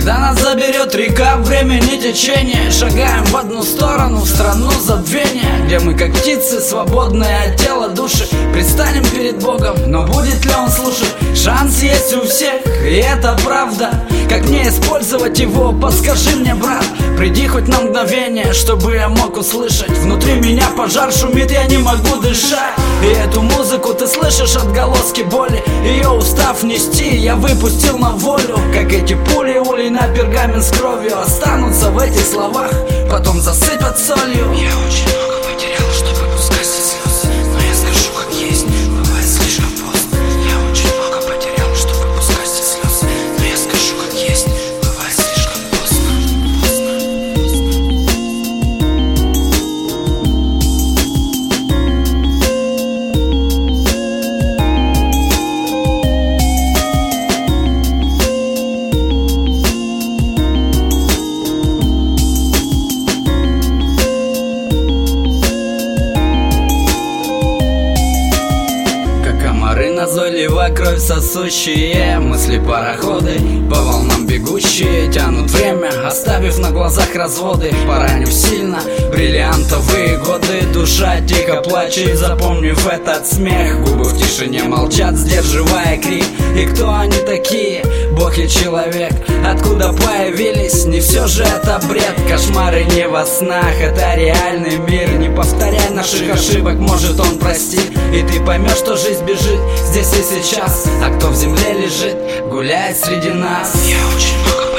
Когда нас заберет река времени течения, шагаем в одну сторону, в страну забвения, где мы как птицы, свободные от тела души, предстанем перед Богом, но будет ли он слушать? Шанс есть у всех, и это правда. Как мне использовать его, подскажи мне, брат. Приди хоть на мгновение, чтобы я мог услышать. Внутри меня пожар шумит, я не могу дышать. И эту музыку ты слышишь, отголоски боли. Ее устав нести, я выпустил на волю. Как эти пули, улей на пергамент с кровью останутся в этих словах, потом засыпят солью. Я очень много потерял, чтобы пускать слезы, но я скажу как есть, бывает слишком поздно. Я очень много потерял, чтобы пускать слезы, но я скажу как есть, бывает слишком поздно. Назойливая кровь сосущие, мысли пароходы, по волнам бегущие, тянут время, оставив на глазах разводы. Поранив сильно бриллиантовые годы, душа тихо плачет, запомнив этот смех. Губы в тишине молчат, сдерживая крик. И кто они такие, Бог и человек? Откуда появились? Не все же это бред. Кошмары не во снах, это реальный мир. Не повторяй наших ошибок, может он простит. И ты поймешь, что жизнь бежит здесь и сейчас, а кто в земле лежит, гуляет среди нас. Я очень много